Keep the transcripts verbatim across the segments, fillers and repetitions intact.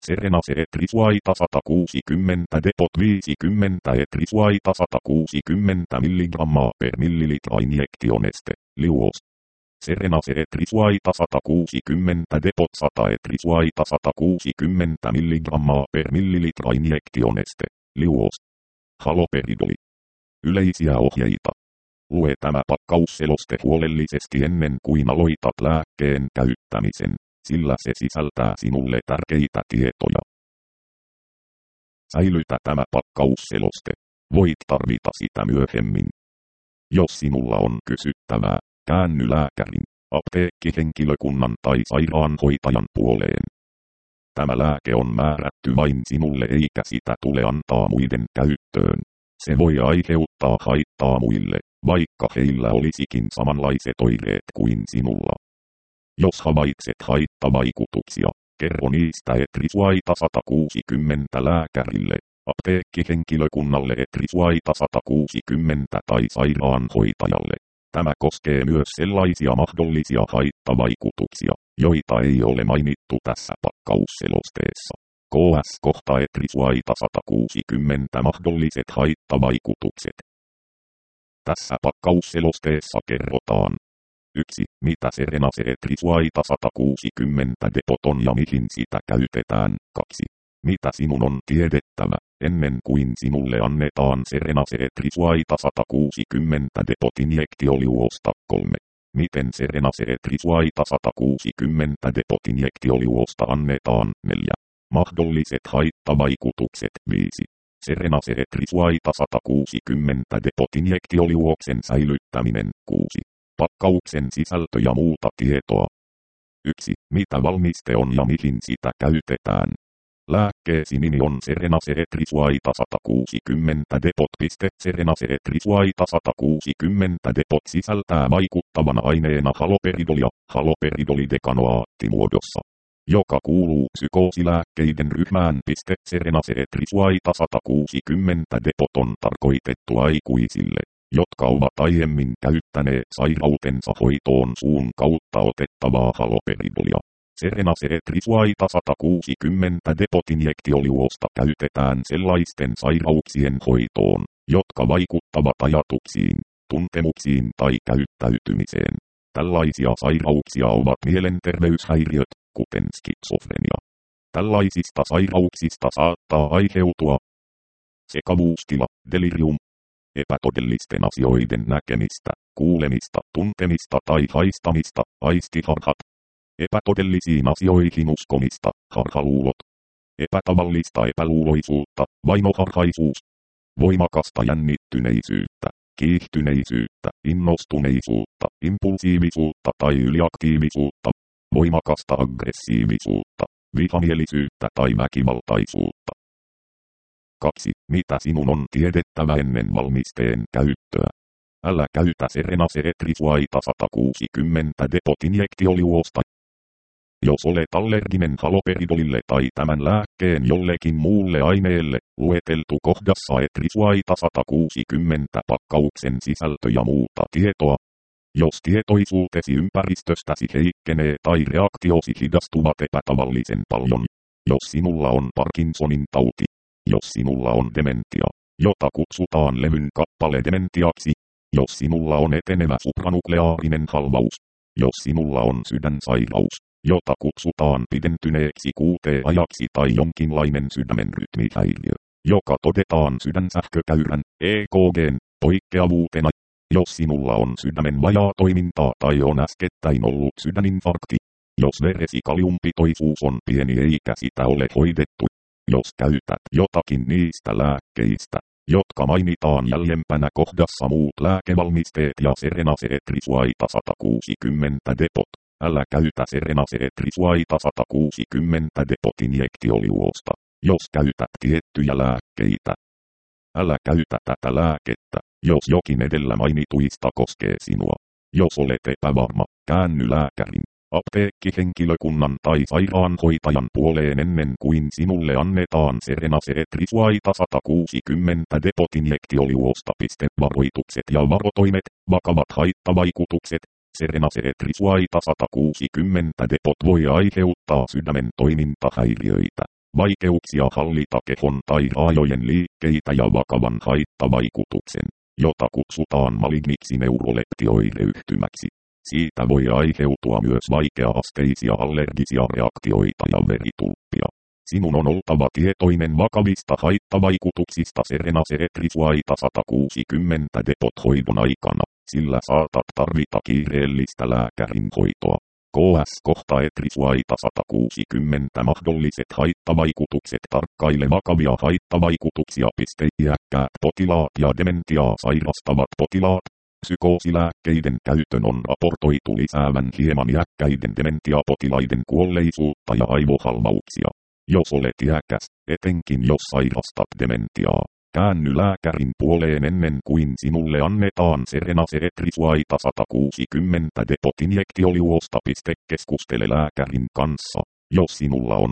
Serenase Etrisuaita sata kuusikymmentä depot viisikymmentä Etrisuaita sata kuusikymmentä milligrammaa per millilitra injektioneste, liuos. Serenase Etrisuaita sata kuusikymmentä depot sata Etrisuaita sata kuusikymmentä milligrammaa per millilitra injektioneste, liuos. Haloperidoli. Yleisiä ohjeita. Lue tämä pakkausseloste huolellisesti ennen kuin aloitat lääkkeen käyttämisen, sillä se sisältää sinulle tärkeitä tietoja. Säilytä tämä pakkausseloste. Voit tarvita sitä myöhemmin. Jos sinulla on kysyttävää, käänny lääkärin, apteekkihenkilökunnan tai sairaanhoitajan puoleen. Tämä lääke on määrätty vain sinulle eikä sitä tule antaa muiden käyttöön. Se voi aiheuttaa haittaa muille, vaikka heillä olisikin samanlaiset oireet kuin sinulla. Jos havaitset haittavaikutuksia, kerro niistä Etrisuaita sata kuusikymmentä lääkärille, apteekkihenkilökunnalle Etrisuaita sata kuusikymmentä tai sairaanhoitajalle. Tämä koskee myös sellaisia mahdollisia haittavaikutuksia, joita ei ole mainittu tässä pakkausselosteessa. K S kohta Etrisuaita sata kuusikymmentä mahdolliset haittavaikutukset. Tässä pakkausselosteessa kerrotaan. yksi. Mitä Serenase Etrisuaita sata kuusikymmentä depot on ja mihin sitä käytetään. kaksi. Mitä sinun on tiedettävä, ennen kuin sinulle annetaan Serenase Etrisuaita sata kuusikymmentä depot injektioliuosta. kolme. Miten Serenase Etrisuaita sata kuusikymmentä depot injektioliuosta annetaan. neljä. Mahdolliset haittavaikutukset. viisi. Serenase Etrisuaita sata kuusikymmentä depot injektioliuoksen säilyttäminen. kuusi. Pakkauksen sisältö ja muuta tietoa. yksi. Mitä valmiste on ja mihin sitä käytetään. Lääkkeesi nimi on Serenase Etrisuaita sata kuusikymmentä depot. Serenase Etrisuaita sata kuusikymmentä depot sisältää vaikuttavana aineena haloperidolia, haloperidolidekanoaattimuodossa, joka kuuluu psykoosilääkkeiden ryhmään. Serenase Etrisuaita sata kuusikymmentä depot on tarkoitettu aikuisille, jotka ovat aiemmin käyttäneet sairautensa hoitoon suun kautta otettavaa haloperidolia. Serenase Etrisuaita sata kuusikymmentä depot injektioliuosta käytetään sellaisten sairauksien hoitoon, jotka vaikuttavat ajatuksiin, tuntemuksiin tai käyttäytymiseen. Tällaisia sairauksia ovat mielenterveyshäiriöt, kuten skitsofrenia. Tällaisista sairauksista saattaa aiheutua sekavuustila, delirium, epätodellisten asioiden näkemistä, kuulemista, tuntemista tai haistamista, aistiharhat, epätodellisiin asioihin uskomista, harhaluulot, epätavallista epäluuloisuutta, vainoharhaisuus, voimakasta jännittyneisyyttä, kiihtyneisyyttä, innostuneisuutta, impulsiivisuutta tai yliaktiivisuutta, voimakasta aggressiivisuutta, vihamielisyyttä tai väkivaltaisuutta. kaksi. Mitä sinun on tiedettävä ennen valmisteen käyttöä? Älä käytä Serenase Etrisuaita sata kuusikymmentä depot injektioliuosta. Jos olet allerginen haloperidolille tai tämän lääkkeen jollekin muulle aineelle, lueteltu kohdassa Etrisuaita sata kuusikymmentä pakkauksen sisältö ja muuta tietoa. Jos tietoisuutesi ympäristöstäsi heikkenee tai reaktiosi hidastuvat epätavallisen paljon. Jos sinulla on Parkinsonin tauti. Jos sinulla on dementia, jota kutsutaan levyn kappaledementiaksi. Jos sinulla on etenevä supranukleaarinen halvaus. Jos sinulla on sydänsairaus, jota kutsutaan pidentyneeksi kuuteajaksi tai jonkinlainen sydämen rytmihäiriö, joka todetaan sydänsähkökäyrän, E K G:n, poikkeavuutena. Jos sinulla on sydämen vajaatoimintaa tai on äskettäin ollut sydäninfarkti. Jos veresi kaliumpitoisuus on pieni eikä sitä ole hoidettu. Jos käytät jotakin niistä lääkkeistä, jotka mainitaan jäljempänä kohdassa muut lääkevalmisteet ja Serenase Etrisuaita sata kuusikymmentä depot, älä käytä Serenase Etrisuaita sata kuusikymmentä depot injektioliuosta, jos käytät tiettyjä lääkkeitä. Älä käytä tätä lääkettä, jos jokin edellä mainituista koskee sinua. Jos olet epävarma, käänny lääkärin, apteekkihenkilökunnan tai sairaanhoitajan puoleen ennen kuin sinulle annetaan Serenase Etrisuaita sata kuusikymmentä depot injektioliuosta. Varoitukset ja varotoimet, vakavat haittavaikutukset. Serenase Etrisuaita sata kuusikymmentä depot voi aiheuttaa sydämen toimintahäiriöitä, vaikeuksia hallita kehon tai raajojen liikkeitä ja vakavan haittavaikutuksen, jota kutsutaan maligniksi neuroleptioireyhtymäksi. Siitä voi aiheutua myös vaikea-asteisia allergisia reaktioita ja veritulppia. Sinun on oltava tietoinen vakavista haittavaikutuksista Serenase Etrisuaita sata kuusikymmentä depot-hoidon aikana, sillä saatat tarvita kiireellistä lääkärin hoitoa. K S kohta Etrisuaita sata kuusikymmentä mahdolliset haittavaikutukset. Tarkkaile vakavia haittavaikutuksia. Iäkkäät potilaat ja dementiaa sairastavat potilaat. Psykoosilääkkeiden käytön on raportoitu lisäävän hieman iäkkäiden dementiapotilaiden kuolleisuutta ja aivohalvauksia. Jos olet iäkäs, etenkin jos sairastat dementiaa, käänny lääkärin puoleen ennen kuin sinulle annetaan Serenase Etrisuaita sata kuusikymmentä depot-injektioliuosta. Keskustele lääkärin kanssa, jos sinulla on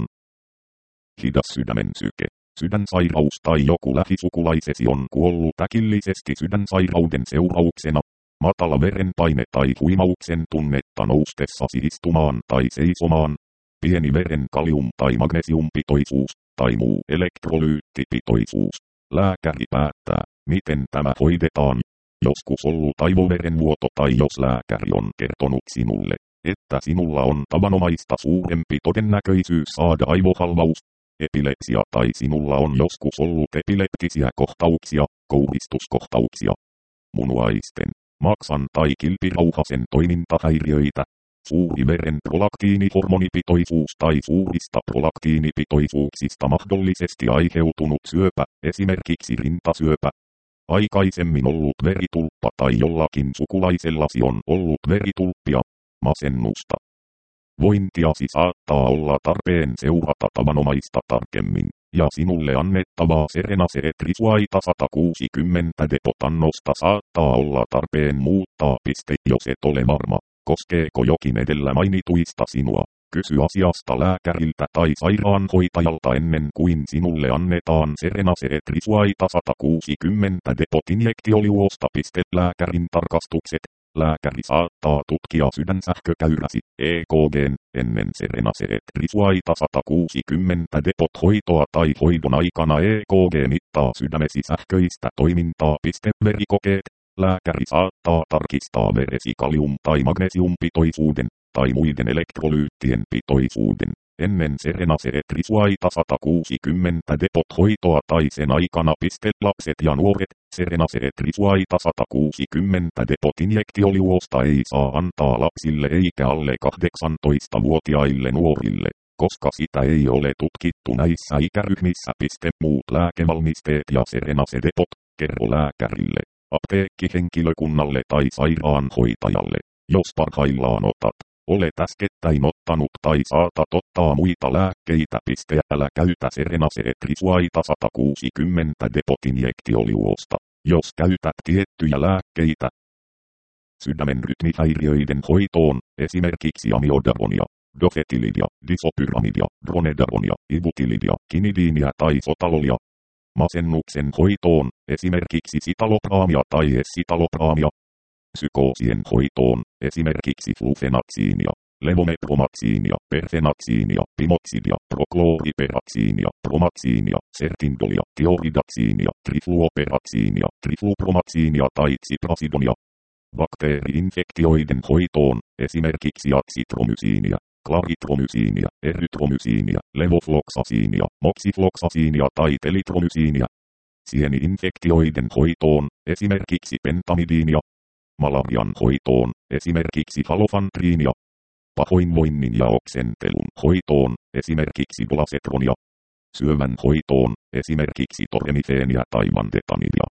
hidas sydämen syke, sydänsairaus tai joku lähisukulaisesi on kuollut äkillisesti sydänsairauden seurauksena, matala verenpaine tai huimauksen tunnetta noustessasi istumaan tai seisomaan, pieni veren kalium- tai magnesiumpitoisuus, tai muu elektrolyyttipitoisuus. Lääkäri päättää, miten tämä hoidetaan. Joskus ollut aivoverenvuoto tai jos lääkäri on kertonut sinulle, että sinulla on tavanomaista suurempi todennäköisyys saada aivohalvaus, epilepsia tai sinulla on joskus ollut epileptisiä kohtauksia, kouristuskohtauksia, munuaisten, maksan tai kilpirauhasen toimintahäiriöitä, suuri veren prolaktiinihormonipitoisuus tai suurista prolaktiinipitoisuuksista mahdollisesti aiheutunut syöpä, esimerkiksi rintasyöpä, aikaisemmin ollut veritulppa tai jollakin sukulaisellasi on ollut veritulppia, masennusta. Vointiasi saattaa olla tarpeen seurata tavanomaista tarkemmin, ja sinulle annettavaa Serenase Etrisuaita sata kuusikymmentä depotannosta saattaa olla tarpeen muuttaa. Piste, jos et ole varma, koskeeko jokin edellä mainituista sinua. Kysy asiasta lääkäriltä tai sairaanhoitajalta ennen kuin sinulle annetaan Serenase Etrisuaita sata kuusikymmentä depot-injektioliuosta. Lääkärin tarkastukset. Lääkäri saattaa tutkia sydänsähkökäyräsi E K G:n ennen Serenase Etrisuaita sata kuusikymmentä depot-hoitoa tai hoidon aikana. E K G mittaa sydämesi sähköistä toimintaa. Verikokeet. Lääkäri saattaa tarkistaa veresi kalium- tai magnesiumpitoisuuden tai muiden elektrolyyttien pitoisuuden ennen Serenase Etrisuaita sata kuusikymmentä depot-hoitoa tai sen aikana. Lapset ja nuoret. Serenase Etrisuaita sata kuusikymmentä depot-injektioliuosta ei saa antaa lapsille eikä alle kahdeksantoistavuotiaille nuorille, koska sitä ei ole tutkittu näissä ikäryhmissä. Muut lääkevalmisteet ja Serenase depot, kerro lääkärille, apteekkihenkilökunnalle tai sairaanhoitajalle, jos parhaillaan otat, olet äskettäin ottanut tai saatat ottaa muita lääkkeitä. Älä käytä Serenase Etrisuaita sata kuusikymmentä depot-injektioliuosta, jos käytät tiettyjä lääkkeitä sydämen rytmihäiriöiden hoitoon, esimerkiksi amiodaronia, dofetilidia, disopyramidia, dronedaronia, ibutilidia, kinidiinia tai sotalolia. Masennuksen hoitoon, esimerkiksi sitalopraamia tai esitalopraamia. Psykoosien hoitoon, esimerkiksi flufenatsiinia, levomepromatsiinia, perfenatsiinia, pimoksidia, proklooriperatsiinia, promatsiinia, sertindolia, tioridatsiinia, trifluoperatsiinia, triflupromatsiinia tai tsiprasidonia. Bakteeriinfektioiden hoitoon, esimerkiksi atsitromysiinia, klaritromysiinia, erytromysiinia, levofloksasiinia, moksifloksasiinia tai telitromysiinia. Sieni-infektioiden hoitoon, esimerkiksi pentamidiinia. Malarian hoitoon, esimerkiksi halofantriinia. Pahoinvoinnin ja oksentelun hoitoon, esimerkiksi dolasetronia. Syövän hoitoon, esimerkiksi toremifeenia tai vandetanidia.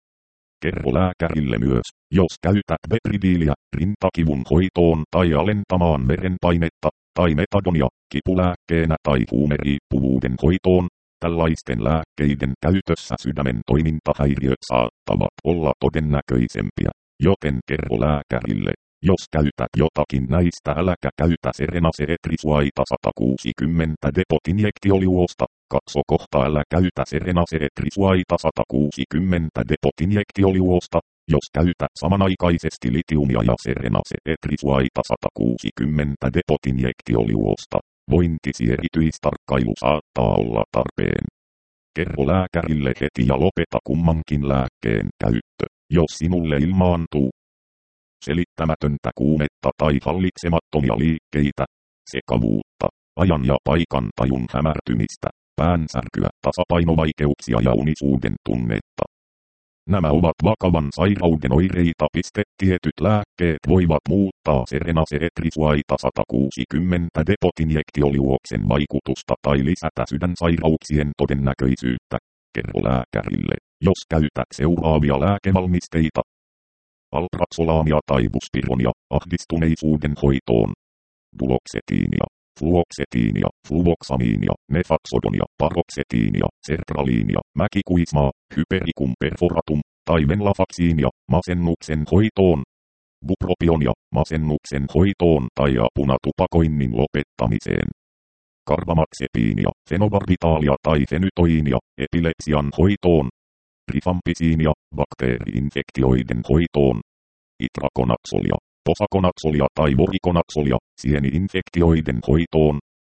Kerro lääkärille myös, jos käytät bepridiiliä rintakivun hoitoon tai alentamaan verenpainetta, tai metadonia kipulääkkeenä tai huumeriippuvuuden hoitoon. Tällaisten lääkkeiden käytössä sydämen toimintahäiriöt saattavat olla todennäköisempiä, joten kerro lääkärille, jos käytät jotakin näistä äläkä käytä Serenase Etrisuaita sata kuusikymmentä depot-injektioliuosta. Katso kohta älä käytä Serenase Etrisuaita sata kuusikymmentä depot-injektioliuosta, jos käytät samanaikaisesti litiumia ja Serenase Etrisuaita sata kuusikymmentä depot-injektioliuosta. vointisi erityistarkkailu saattaa olla tarpeen. Kerro lääkärille heti ja lopeta kummankin lääkkeen käyttö, jos sinulle ilmaantuu selittämätöntä kuumetta tai hallitsemattomia liikkeitä, sekavuutta, ajan ja paikan tajun hämärtymistä, päänsärkyä, tasapainovaikeuksia ja unisuuden tunnetta. Nämä ovat vakavan sairauden oireita. Tietyt lääkkeet voivat muuttaa Serenase Etrisuaita sata kuusikymmentä depot-injektioliuoksen vaikutusta tai lisätä sydänsairauksien todennäköisyyttä. Kerro lääkärille, jos käytät seuraavia lääkevalmisteita: alpraxolaamia tai buspironia ahdistuneisuuden hoitoon, duloxetiinia, fluoksetiinia, fluvoksamiinia, nefaxodonia, paroksetiinia, sertraliinia, mäkikuismaa, hypericum perforatum tai venlafaxiinia masennuksen hoitoon, bupropionia masennuksen hoitoon tai apuna tupakoinnin lopettamiseen, karvamaxepiinia, fenobarbitaalia tai fenytoiinia epilepsian hoitoon, rifampisiinia bakteeri-infektioiden hoitoon, itrakonaksolia, posakonaksolia tai vorikonaksolia sieni-infektioiden hoitoon,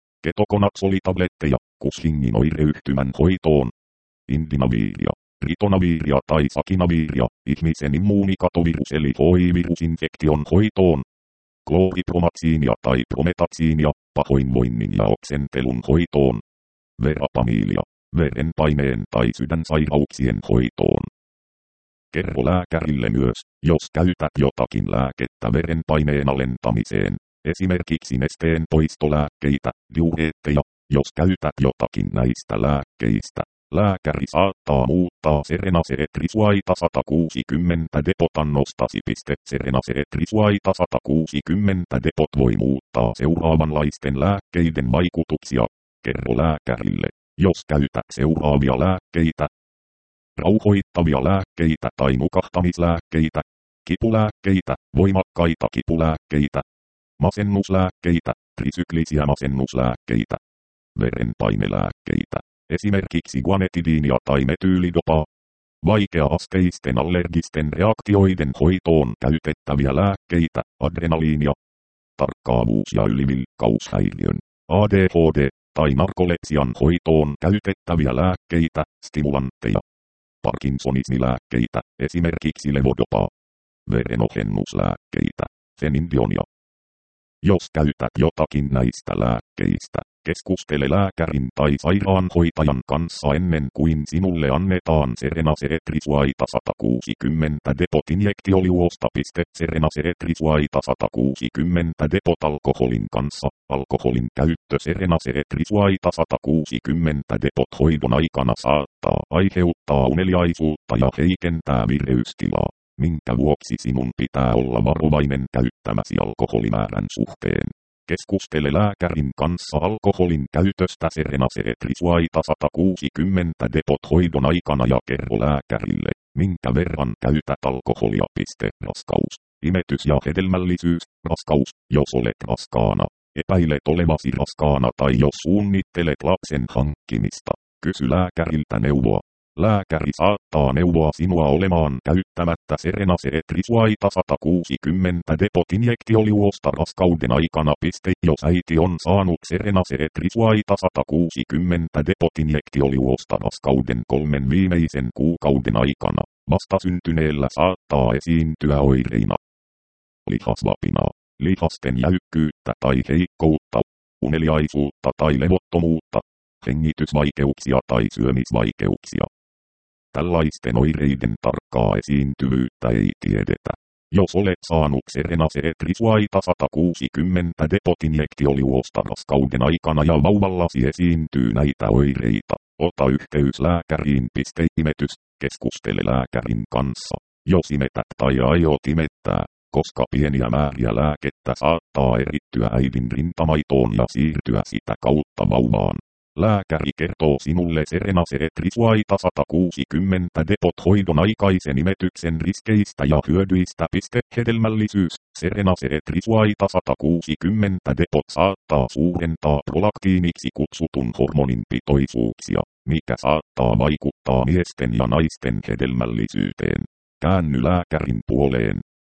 ketokonaksolitabletteja Cushingin oireyhtymän hoitoon, indinaviiria, ritonaviiria tai sakinaviiria ihmisen immuunikatovirus eli H I-virusinfektion hoitoon, klooripromaksiinia tai prometaksiinia pahoinvoinnin ja oksentelun hoitoon, verapamiilia verenpaineen tai sydänsairauksien hoitoon. Kerro lääkärille myös, jos käytät jotakin lääkettä verenpaineen alentamiseen, esimerkiksi nesteen poistolääkkeitä, diureetteja. Jos käytät jotakin näistä lääkkeistä, lääkäri saattaa muuttaa Serenase Etrisuaita sata kuusikymmentä depotannostasi. Serenase Etrisuaita sata kuusikymmentä depot voi muuttaa seuraavanlaisten lääkkeiden vaikutuksia. Kerro lääkärille, jos käytät seuraavia lääkkeitä: rauhoittavia lääkkeitä tai nukahtamislääkkeitä, kipulääkkeitä, voimakkaita kipulääkkeitä, masennuslääkkeitä, trisyklisiä masennuslääkkeitä, verenpainelääkkeitä, esimerkiksi guanetidiinia tai metyylidopaa, vaikea-asteisten allergisten reaktioiden hoitoon käytettäviä lääkkeitä, adrenaliinia, tarkkaavuus- ja ylivilkkaushäiriön, A D H D, tai narkolepsian hoitoon käytettäviä lääkkeitä, stimulantteja, parkinsonismilääkkeitä, esimerkiksi levodopaa, verenohennuslääkkeitä, fenindionia. Jos käytät jotakin näistä lääkkeistä, keskustele lääkärin tai sairaanhoitajan kanssa ennen kuin sinulle annetaan Serenase Etrisuaita sata kuusikymmentä depot-injektioliuosta. Serenase Etrisuaita sata kuusikymmentä depot alkoholin kanssa. Alkoholin käyttö Serenase Etrisuaita sata kuusikymmentä depot hoidon aikana saattaa aiheuttaa uneliaisuutta ja heikentää vireystilaa, minkä vuoksi sinun pitää olla varovainen käyttämäsi alkoholimäärän suhteen. Keskustele lääkärin kanssa alkoholin käytöstä Serenase Etrisuaita sata kuusikymmentä depot hoidon aikana ja kerro lääkärille, minkä verran käytät alkoholia. Raskaus, imetys ja hedelmällisyys. Raskaus, jos olet raskaana, epäilet olevasi raskaana tai jos suunnittelet lapsen hankkimista, kysy lääkäriltä neuvoa. Lääkäri saattaa neuvoa sinua olemaan käyttämättä Serenase Etrisuaita sata kuusikymmentä depot-injektioliuosta raskauden aikana. Jos äiti on saanut Serenase Etrisuaita sata kuusikymmentä depot-injektioliuosta raskauden kolmen viimeisen kuukauden aikana, vastasyntyneellä saattaa esiintyä oireina: lihasvapinaa, lihasten jäykkyyttä tai heikkoutta, uneliaisuutta tai levottomuutta, hengitysvaikeuksia tai syömisvaikeuksia. Tällaisten oireiden tarkkaa esiintyvyyttä ei tiedetä. Jos olet saanut Serenase Etrisuaita sata kuusikymmentä depot-injektioliuosta raskauden aikana ja vauvallasi esiintyy näitä oireita, ota yhteys lääkäriin. Imetys, keskustele lääkärin kanssa, jos imetät tai aiot imettää, koska pieniä määriä lääkettä saattaa erittyä äidin rintamaitoon ja siirtyä sitä kautta vauvaan. Lääkäri kertoo sinulle Serenase Etrisuaita sata kuusikymmentä depot hoidon aikaisen imetyksen riskeistä ja hyödyistä. Hedelmällisyys, Serenase Etrisuaita sata kuusikymmentä depot saattaa suurentaa prolaktiiniksi kutsutun hormonin pitoisuuksia, mikä saattaa vaikuttaa miesten ja naisten hedelmällisyyteen. Käänny lääkärin puoleen,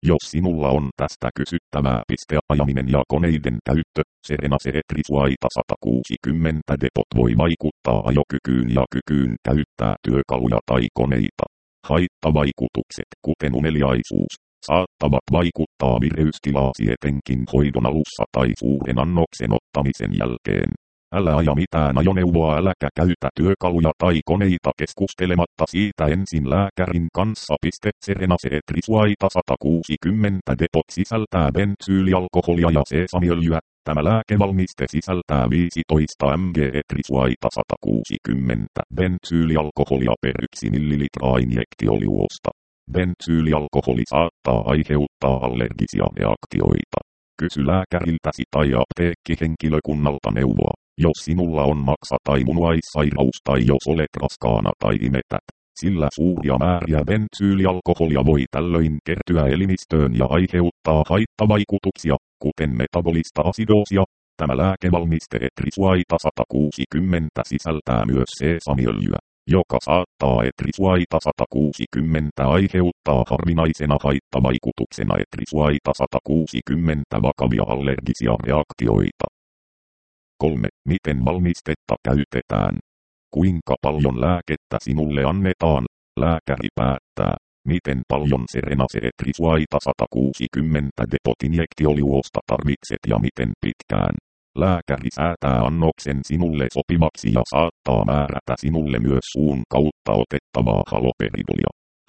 Jos sinulla on tästä kysyttävää pisteajaminen ja koneiden käyttö, Serenase Etrisuaita sata kuusikymmentä Depot voi vaikuttaa ajokykyyn ja kykyyn käyttää työkaluja tai koneita. Haittavaikutukset, kuten uneliaisuus, saattavat vaikuttaa vireystilaasi etenkin hoidon alussa tai suuren annoksen ottamisen jälkeen. Älä aja mitään ajoneuvoa äläkä käytä työkaluja tai koneita keskustelematta siitä ensin lääkärin kanssa. Serenase Etrisuaita sata kuusikymmentä Depot sisältää bensyylialkoholia ja seesamiöljyä. Tämä lääkevalmiste sisältää viisitoista millimetriä Etrisuaita sata kuusikymmentä bensyylialkoholia per yksi millilitraa injektioliuosta. Bensyylialkoholi saattaa aiheuttaa allergisia reaktioita. Kysy lääkäriltäsi tai apteekkihenkilökunnalta neuvoa, jos sinulla on maksa- tai munuaissairaus tai jos olet raskaana tai imetät, sillä suuria määriä bensyylialkoholia voi tällöin kertyä elimistöön ja aiheuttaa haittavaikutuksia, kuten metabolista asidoosia. Tämä lääkevalmiste Etrisuaita sata kuusikymmentä sisältää myös seesamiöljyä, joka saattaa Etrisuaita sata kuusikymmentä aiheuttaa harvinaisena haittavaikutuksena Etrisuaita sata kuusikymmentä vakavia allergisia reaktioita. kolme. Miten valmistetta käytetään? Kuinka paljon lääkettä sinulle annetaan? Lääkäri päättää, miten paljon Serenase Etrisuaita sata kuusikymmentä Depot injektioliuosta tarvitset ja miten pitkään. Lääkäri säätää annoksen sinulle sopivaksi ja saattaa määrätä sinulle myös suun kautta otettavaa haloperidolia.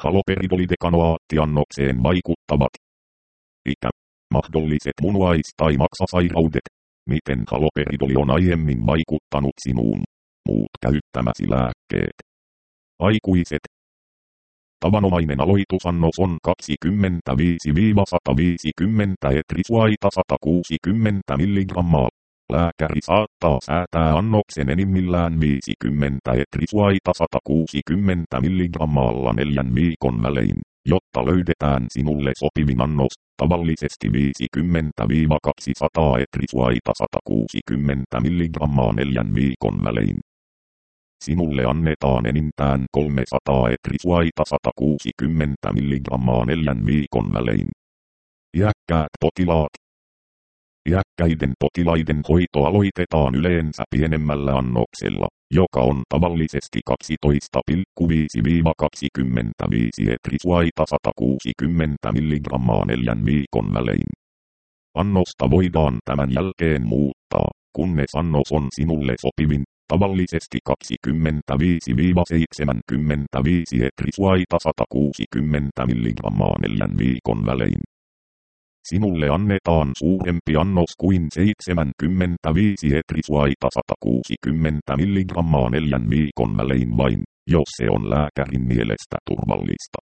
Haloperidolidekanoaattiannokseen vaikuttavat ikä, mahdolliset munuais- tai maksasairaudet, miten haloperidoli on aiemmin vaikuttanut sinuun, muut käyttämäsi lääkkeet. Aikuiset. Tavanomainen aloitusannos on kaksikymmentäviisi sata viisikymmentä Etrisuaita sata kuusikymmentä milligrammaa. Lääkäri saattaa säätää annoksen enimmillään viisikymmentä Etrisuaita sata kuusikymmentä milligrammaalla neljän viikon välein, jotta löydetään sinulle sopivin annos, tavallisesti viisikymmentä kaksisataa Etrisuaita sata kuusikymmentä milligrammaa neljän viikon välein. Sinulle annetaan enintään kolmesataa Etrisuaita sata kuusikymmentä milligrammaa neljän viikon välein. Iäkkäät potilaat. Iäkkäiden potilaiden hoito aloitetaan yleensä pienemmällä annoksella, joka on tavallisesti kaksitoista pilkku viisi kaksikymmentäviisi Etrisuaita sata kuusikymmentä milligrammaa neljän viikon välein. Annosta voidaan tämän jälkeen muuttaa, kunnes annos on sinulle sopivin, tavallisesti kaksikymmentäviisi seitsemänkymmentäviisi Etrisuaita sata kuusikymmentä milligrammaa neljän viikon välein. Sinulle annetaan suurempi annos kuin seitsemänkymmentäviisi Etrisuaita sata kuusikymmentä milligrammaa neljän viikon välein vain, jos se on lääkärin mielestä turvallista.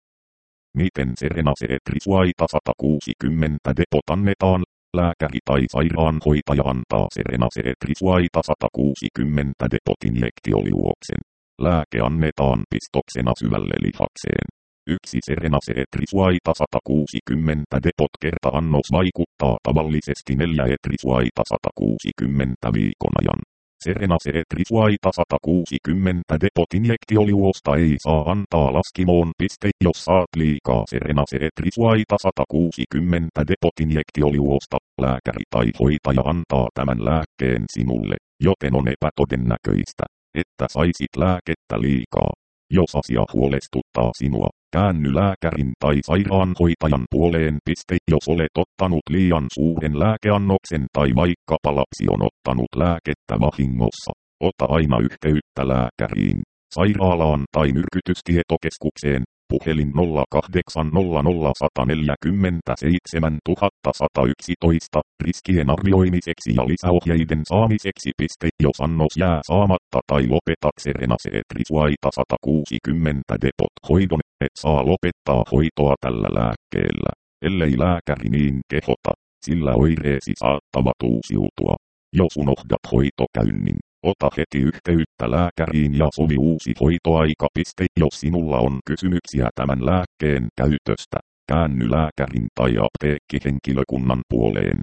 Miten Serenase Etrisuaita sata kuusikymmentä Depot annetaan? Lääkäri tai sairaanhoitaja antaa Serenase Etrisuaita sata kuusikymmentä Depot injektioliuoksen. Lääke annetaan pistoksena syvälle lihakseen. Yksi Serenase Etrisuaita sata kuusikymmentä Depot kerta-annos vaikuttaa tavallisesti neljä Etrisuaita sata kuusikymmentä viikon ajan. Serenase Etrisuaita sata kuusikymmentä Depot injektioliuosta ei saa antaa laskimoon piste, jos saat liikaa Serenase Etrisuaita sata kuusikymmentä Depot injektioliuosta. Lääkäri tai hoitaja antaa tämän lääkkeen sinulle, joten on epätodennäköistä, että saisit lääkettä liikaa. Jos asia huolestuttaa sinua, käänny lääkärin tai sairaanhoitajan puoleen. Piste, jos olet ottanut liian suuren lääkeannoksen tai vaikkapa lapsi on ottanut lääkettä vahingossa, ota aina yhteyttä lääkäriin, sairaalaan tai myrkytystietokeskukseen. Puhelin nolla kahdeksan nolla nolla yksi neljä seitsemän yksi yksi yksi riskien arvioimiseksi ja lisäohjeiden saamiseksi. Piste, jos annos jää saamatta tai lopetat Serenase Etrisuaita sata kuusikymmentä Depot hoidon, et saa lopettaa hoitoa tällä lääkkeellä, ellei lääkäri niin kehota, sillä oireesi saattavat uusiutua. Jos unohdat hoitokäynnin, ota heti yhteyttä lääkäriin ja sovi uusi hoitoaika. Piste, jos sinulla on kysymyksiä tämän lääkkeen käytöstä, käänny lääkärin tai apteekkihenkilökunnan puoleen.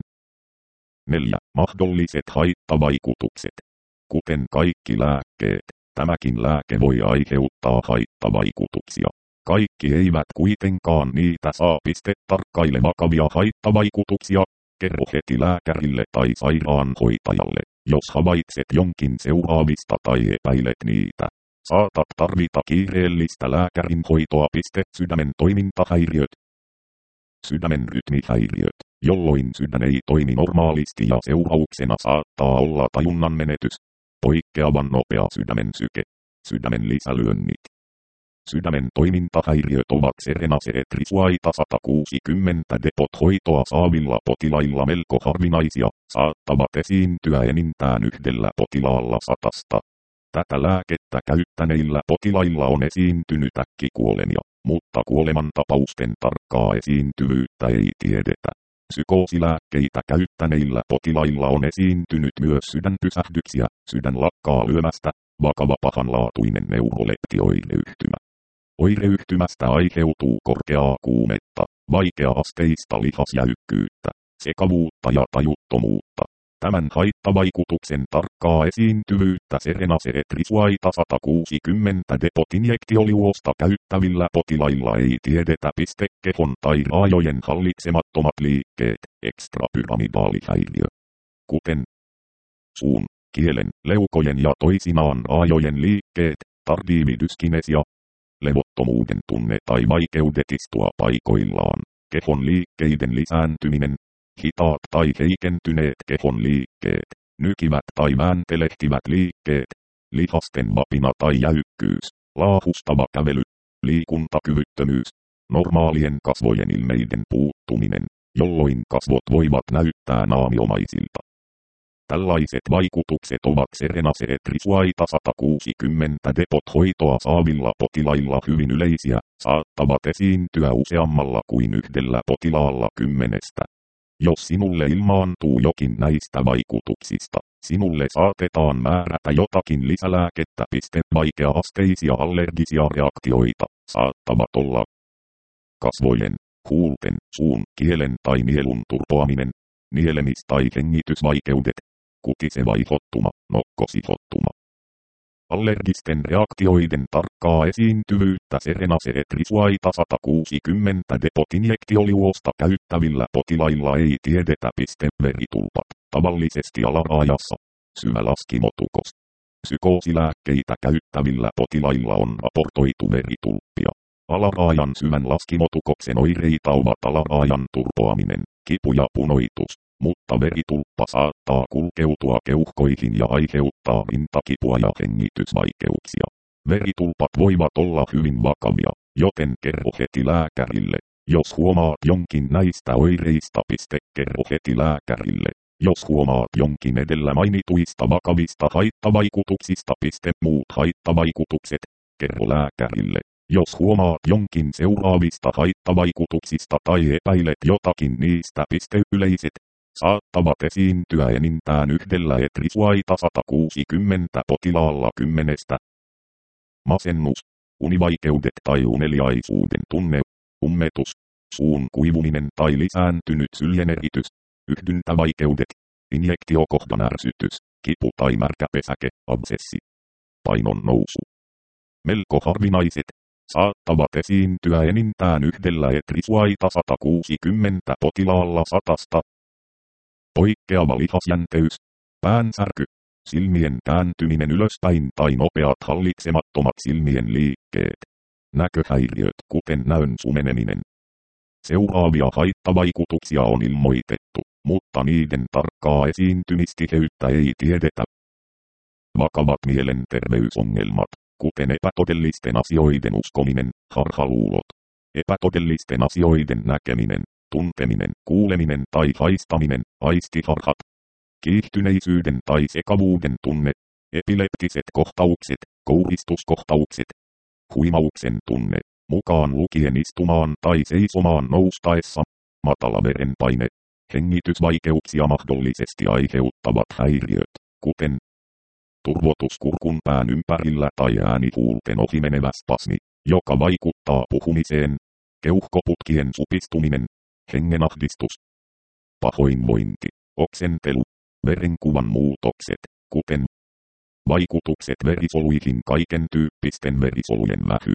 neljä. Mahdolliset haittavaikutukset. Kuten kaikki lääkkeet, tämäkin lääke voi aiheuttaa haittavaikutuksia. Kaikki eivät kuitenkaan niitä saa piste tarkkaile vakavia haittavaikutuksia. Kerro heti lääkärille tai sairaanhoitajalle, jos havaitset jonkin seuraavista tai epäilet niitä. Saatat tarvita kiireellistä lääkärin hoitoa. Sydämen toimintahäiriöt. Sydämen rytmihäiriöt, jolloin sydän ei toimi normaalisti ja seurauksena saattaa olla tajunnan menetys. Poikkeavan nopea sydämen syke. Sydämen lisälyönnit. Sydämen toimintahäiriöt ovat Serenase et Risuaita sata kuusikymmentä depot hoitoa saavilla potilailla melko harvinaisia, saattavat esiintyä enintään yhdellä potilaalla satasta. Tätä lääkettä käyttäneillä potilailla on esiintynyt äkkikuolemia, mutta kuolemantapausten tarkkaa esiintyvyyttä ei tiedetä. Psykoosilääkkeitä käyttäneillä potilailla on esiintynyt myös sydänpysähdyksiä, sydän lakkaa lyömästä, vakava pahanlaatuinen neuroleptioireyhtymä. Oireyhtymästä aiheutuu korkeaa kuumetta, vaikea-asteista lihasjäykkyyttä, sekavuutta ja tajuttomuutta. Tämän haittavaikutuksen tarkkaa esiintyvyyttä Serenase et Risuaita sata kuusikymmentä depot injektioliuosta käyttävillä potilailla ei tiedetä. Kehon tai raajojen hallitsemattomat liikkeet, ekstrapyramidaalihäiriö. Kuten suun, kielen, leukojen ja toisinaan raajojen liikkeet, tardiividyskinesia, levottomuuden tunne tai vaikeudet istua paikoillaan, kehon liikkeiden lisääntyminen, hitaat tai heikentyneet kehon liikkeet, nykivät tai vääntelehtivät liikkeet, lihasten vapina tai jäykkyys, laahustava kävely, liikuntakyvyttömyys, normaalien kasvojen ilmeiden puuttuminen, jolloin kasvot voivat näyttää naamiomaisilta. Tällaiset vaikutukset ovat Serenase et Risuaita sata kuusikymmentä depot hoitoa saavilla potilailla hyvin yleisiä, saattavat esiintyä useammalla kuin yhdellä potilaalla kymmenestä. Jos sinulle ilmaantuu jokin näistä vaikutuksista, sinulle saatetaan määrätä jotakin lisälääkettä. Vaikea-asteisia allergisia reaktioita saattavat olla kasvojen, huulten, suun, kielen tai nielun turpoaminen, nielemis- tai hengitysvaikeudet, kutiseva ihottuma, nokkosihottuma. Allergisten reaktioiden tarkkaa esiintyvyyttä Serenase et Risuaita sata kuusikymmentä depot injektioliuosta käyttävillä potilailla ei tiedetä. Veritulpat, tavallisesti alaraajassa, syvä laskimotukos. Psykoosilääkkeitä käyttävillä potilailla on raportoitu veritulppia. Alaraajan syvän laskimotukoksen oireita ovat alaraajan turpoaminen, kipu ja punoitus, mutta veritulppa saattaa kulkeutua keuhkoihin ja aiheuttaa rintakipua ja hengitysvaikeuksia. Veritulpat voivat olla hyvin vakavia, joten kerro heti lääkärille, jos huomaat jonkin näistä oireista. Kerro heti lääkärille, jos huomaat jonkin edellä mainituista vakavista haittavaikutuksista. Muut haittavaikutukset, kerro lääkärille. Jos huomaat jonkin seuraavista haittavaikutuksista tai epäilet jotakin niistä. Yleiset saattavat esiintyä enintään yhdellä et Risuaita sata kuusikymmentä potilaalla kymmenestä. Masennus, univaikeudet tai uneliaisuuden tunne, ummetus, suun kuivuminen tai lisääntynyt syljeneritys, yhdyntävaikeudet, injektiokohdan ärsytys, kipu tai märkä pesäke, absessi, painon nousu. Melko harvinaiset, saattavat esiintyä enintään yhdellä et Risuaita sata kuusikymmentä potilaalla satasta. Poikkeava lihasjänteys, päänsärky, silmien kääntyminen ylöspäin tai nopeat hallitsemattomat silmien liikkeet. Näköhäiriöt, kuten näön sumeneminen. Seuraavia haittavaikutuksia on ilmoitettu, mutta niiden tarkkaa esiintymistiheyttä ei tiedetä. Vakavat mielenterveysongelmat, kuten epätodellisten asioiden uskominen, harhaluulot. Epätodellisten asioiden näkeminen, tunteminen, kuuleminen tai haistaminen, aistiharhat. Kiihtyneisyyden tai sekavuuden tunne, epileptiset kohtaukset, kouristuskohtaukset. Huimauksen tunne, mukaan lukien istumaan tai seisomaan noustaessa, matala verenpaine, hengitysvaikeuksia mahdollisesti aiheuttavat häiriöt, kuten turvotus kurkun pään ympärillä tai äänihuulten ohimenevä spasmi, joka vaikuttaa puhumiseen, keuhkoputkien supistuminen, hengenahdistus, pahoinvointi, oksentelu, verenkuvan muutokset, kuten vaikutukset verisoluihin, kaiken tyyppisten verisolujen vähyys,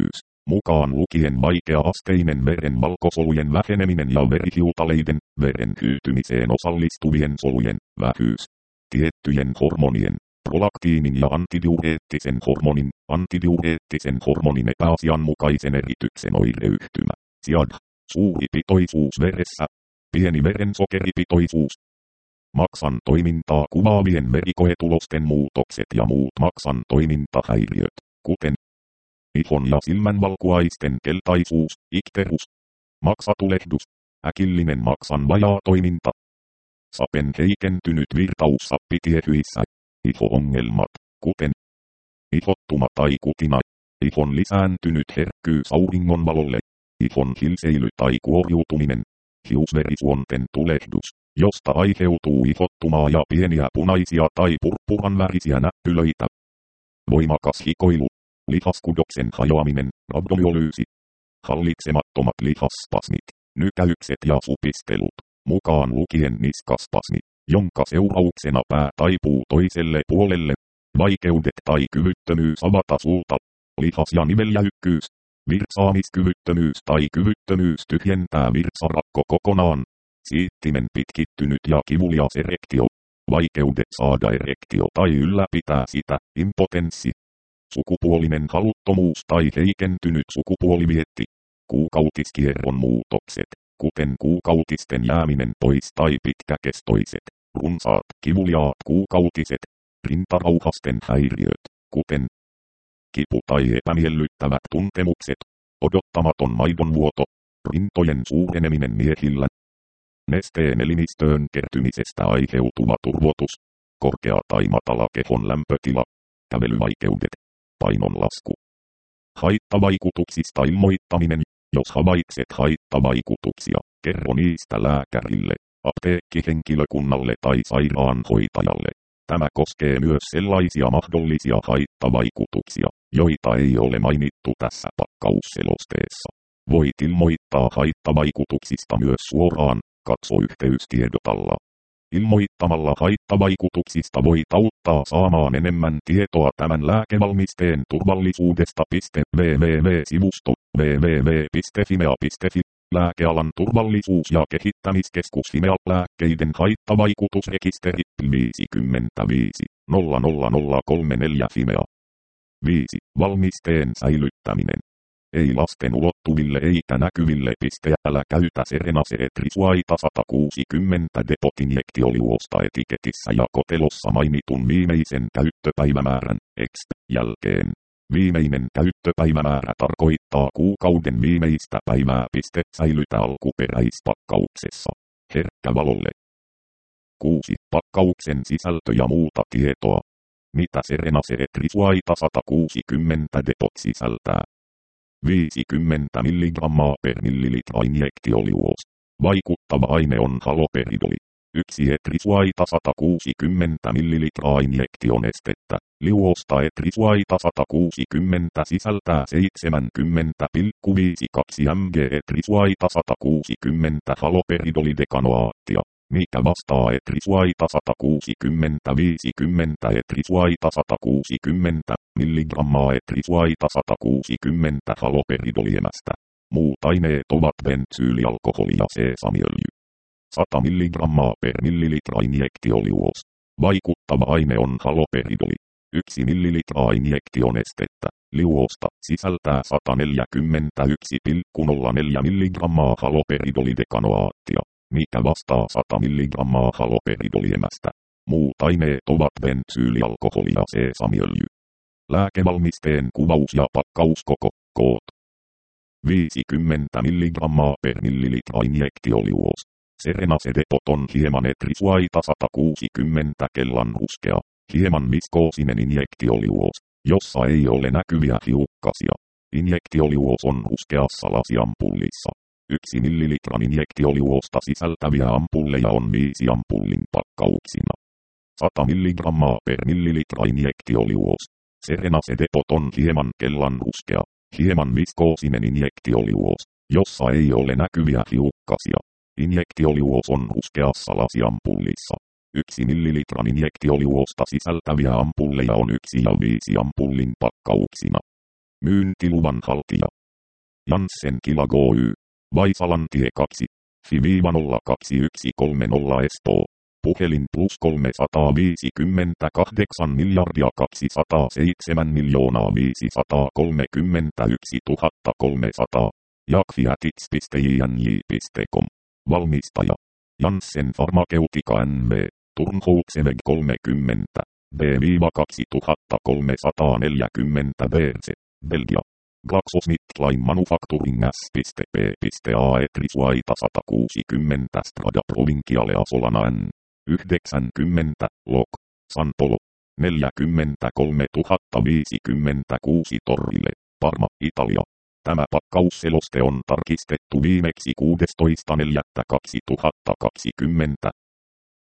mukaan lukien vaikea-asteinen veren valkosolujen väheneminen ja verihiutaleiden, veren hyytymiseen osallistuvien solujen, vähyys. Tiettyjen hormonien, prolaktiinin ja antidiureettisen hormonin, antidiureettisen hormonin epäasianmukaisen erityksen oireyhtymä. S I A D, suuri pitoisuus veressä, pieni verensokeripitoisuus. Maksan toimintaa kuvaavien verikoetulosten muutokset ja muut maksan toimintahäiriöt, kuten ihon ja silmänvalkuaisten keltaisuus, ikterus, maksatulehdus, äkillinen maksan vajaa toiminta, sapen heikentynyt virtaus sappitiehyissä, iho-ongelmat, kuten ihottuma tai kutina, ihon lisääntynyt herkkyys auringonvalolle, ihon hilseily tai kuoriutuminen, hiusverisuonten tulehdus, josta aiheutuu ihottumaa ja pieniä punaisia tai purppuranvärisiä näppylöitä, voimakas hikoilu, lihaskudoksen hajoaminen, rabdomyolyysi, hallitsemattomat lihasspasmit, nykäykset ja supistelut, mukaan lukien niskaspasmi, jonka seurauksena pää taipuu toiselle puolelle, vaikeudet tai kyvyttömyys avata suuta, lihas- ja niveljäykkyys, virtsaamiskyvyttömyys tai kyvyttömyys tyhjentää virtsarakko kokonaan, siittimen pitkittynyt ja kivulias erektio, vaikeudet saada erektio tai ylläpitää sitä, impotenssi, sukupuolinen haluttomuus tai heikentynyt sukupuolivietti, kuukautiskierron muutokset, kuten kuukautisten jääminen pois tai pitkäkestoiset, runsaat kivuliaat kuukautiset, rintarauhasten häiriöt, kuten kipu tai epämiellyttävät tuntemukset, odottamaton maidonvuoto, rintojen suureneminen miehillä, nesteen elimistöön kertymisestä aiheutuva turvotus, korkea tai matala kehon lämpötila, kävelyvaikeudet, painonlasku. Haittavaikutuksista ilmoittaminen. Jos havaitset haittavaikutuksia, kerro niistä lääkärille, apteekkihenkilökunnalle tai sairaanhoitajalle. Tämä koskee myös sellaisia mahdollisia haittavaikutuksia, joita ei ole mainittu tässä pakkausselosteessa. Voit ilmoittaa haittavaikutuksista myös suoraan, katso yhteystiedot alla. Ilmoittamalla haittavaikutuksista voit auttaa saamaan enemmän tietoa tämän lääkevalmisteen turvallisuudesta. www-sivusto www piste fimea piste fi Lääkealan turvallisuus- ja kehittämiskeskus Fimea lääkkeiden haittavaikutusrekisteri viisikymmentäviisi nolla nolla nolla kolmekymmentäneljä Fimea. viisi. Valmisteen säilyttäminen. Ei lasten ulottuville eikä näkyville. Älä käytä Serenase Etrisuaita sata kuusikymmentä depot-injektioliuosta etiketissä ja kotelossa mainitun viimeisen käyttöpäivämäärän exp. Jälkeen. Viimeinen käyttöpäivämäärä tarkoittaa kuukauden viimeistä päivää. Säilytä alkuperäispakkauksessa. Herkkä valolle. kuusi. Pakkauksen sisältö ja muuta tietoa. Mitä Serenase Etrisuaita sata kuusikymmentä depot sisältää? viisikymmentä milligrammaa per millilitra injektioliuos. Vaikuttava aine on haloperidoli. yksi Etrisuaita sata kuusikymmentä millilitraa injektionestettä. Liuosta Etrisuaita sata kuusikymmentä sisältää seitsemänkymmentä pilkku viisikymmentäkaksi milligrammaa Etrisuaita sata kuusikymmentä haloperidolidekanoaattia, mikä vastaa Etrisuaita sata kuusikymmentä viisikymmentä Etrisuaita sata kuusikymmentä milligrammaa Etrisuaita sata kuusikymmentä haloperidoliemästä. Muut aineet ovat bensyylialkoholi ja seesamiöljy. sata milligrammaa per millilitra injektioliuos. Vaikuttava aine on haloperidoli. yksi millilitraa injektionestettä liuosta sisältää sata neljäkymmentäyksi pilkku nolla neljä milligrammaa haloperidolidekanoaattia, mikä vastaa sata milligrammaa haloperidoliemästä. Muut aineet ovat bensyylialkoholi ja seesamiöljy. Lääkevalmisteen kuvaus ja pakkauskoko, koot. viisikymmentä milligrammaa per millilitra injektioliuos. Serenase Depot on hieman Etrisuaita sata kuusikymmentä kellanruskea, hieman viskoosinen injektioliuos, jossa ei ole näkyviä hiukkasia. Injektioliuos on ruskeassa lasiampullissa. Yksi millilitran injektioliuosta sisältäviä ampulleja on viisi ampullin pakkauksina. sata milligrammaa per millilitra injektioliuos. Serenase Depot on hieman kellanruskea, hieman viskoosinen injektioliuos, jossa ei ole näkyviä hiukkasia. Injektioliuos on ruskeassa lasiampullissa. Yksi millilitran injektioliuosta sisältäviä ampulleja on yksi ja viisi ampullin pakkauksina. Myyntiluvan haltija. Janssen Kila Oy. Vaisalantie kaksi. F I nolla kaksi yksi kolme nolla Espoo. Puhelin plus kolmesataaviisikymmentäkahdeksan miljardia kaksisataaseitsemän miljoonaa viisisataakolmekymmentäyksi tuhatta kolmesataa. Jakfiatits piste i n j piste com. Valmistaja. Janssen Pharmaceutica N V. Turnhoutseväg kolmekymmentä. B kaksituhattakolmesataaneljäkymmentä B C. Belgia. GlaxoSmithKline Manufacturing S P A Etrisuaita sata kuusikymmentä Strada Provinciale Asolana N. yhdeksänkymmentä Lok. San Polo. neljäkymmentäkolme tuhatta viisikymmentäkuusi Torrille. Parma, Italia. Tämä pakkausseloste on tarkistettu viimeksi kuudestoista neljättä kaksituhattakaksikymmentä.